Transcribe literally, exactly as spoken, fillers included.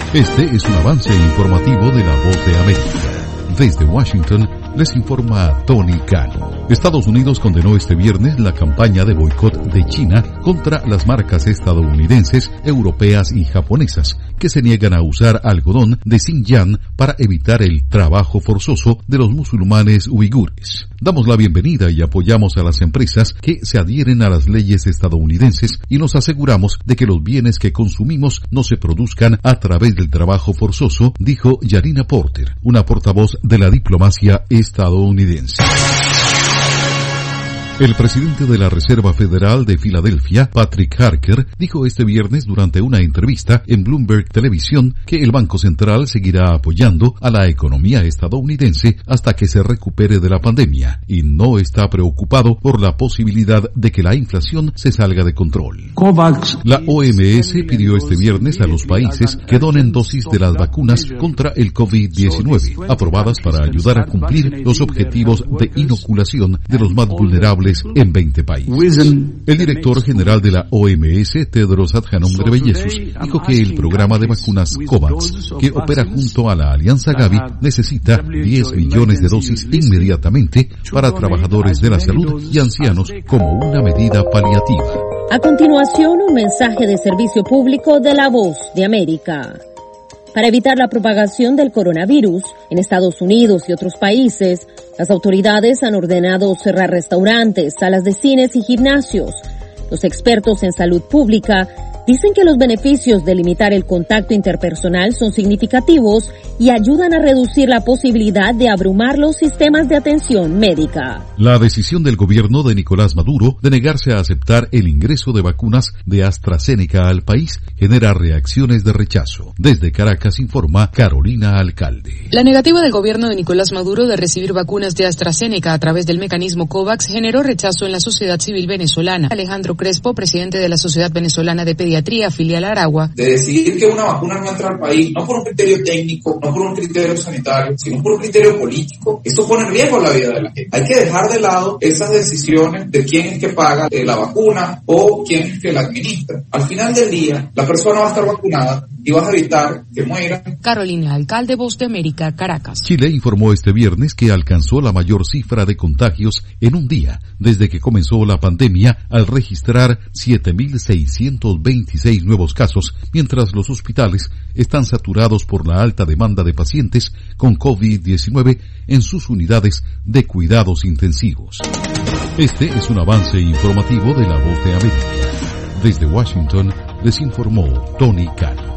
Este es un avance informativo de La Voz de América. Desde Washington les informa Tony Cano. Estados Unidos condenó este viernes la campaña de boicot de China contra las marcas estadounidenses, europeas y japonesas que se niegan a usar algodón de Xinjiang para evitar el trabajo forzoso de los musulmanes uigures. Damos la bienvenida y apoyamos a las empresas que se adhieren a las leyes estadounidenses y nos aseguramos de que los bienes que consumimos no se produzcan a través del trabajo forzoso, dijo Yarina Porter, una portavoz de la diplomacia estadounidense. El presidente de la Reserva Federal de Filadelfia, Patrick Harker, dijo este viernes durante una entrevista en Bloomberg Televisión que el Banco Central seguirá apoyando a la economía estadounidense hasta que se recupere de la pandemia y no está preocupado por la posibilidad de que la inflación se salga de control. La O M S pidió este viernes a los países que donen dosis de las vacunas contra el COVID diecinueve, aprobadas para ayudar a cumplir los objetivos de inoculación de los más vulnerables en veinte países. El director general de la O M S, Tedros Adhanom Ghebreyesus, dijo que el programa de vacunas COVAX, que opera junto a la Alianza Gavi, necesita diez millones de dosis inmediatamente para trabajadores de la salud y ancianos como una medida paliativa. A continuación, un mensaje de servicio público de La Voz de América. Para evitar la propagación del coronavirus en Estados Unidos y otros países, las autoridades han ordenado cerrar restaurantes, salas de cines y gimnasios. Los expertos en salud pública dicen que los beneficios de limitar el contacto interpersonal son significativos y ayudan a reducir la posibilidad de abrumar los sistemas de atención médica. La decisión del gobierno de Nicolás Maduro de negarse a aceptar el ingreso de vacunas de AstraZeneca al país genera reacciones de rechazo. Desde Caracas informa Carolina Alcalde. La negativa del gobierno de Nicolás Maduro de recibir vacunas de AstraZeneca a través del mecanismo COVAX generó rechazo en la sociedad civil venezolana. Alejandro Crespo, presidente de la Sociedad Venezolana de Pediatría, filial Aragua, de decidir que una vacuna no entra al país, no por un criterio técnico, no por un criterio sanitario, sino por un criterio político, eso pone en riesgo la vida de la gente. Hay que dejar de lado esas decisiones de quién es que paga la vacuna o quién es que la administra. Al final del día, la persona va a estar vacunada y vas a evitar que muera. Carolina Alcalde, Voz de América, Caracas. Chile informó este viernes que alcanzó la mayor cifra de contagios en un día desde que comenzó la pandemia al registrar siete mil seiscientos veintiséis nuevos casos, mientras los hospitales están saturados por la alta demanda de pacientes con COVID diecinueve en sus unidades de cuidados intensivos. Este es un avance informativo de La Voz de América. Desde Washington les informó Tony Cano.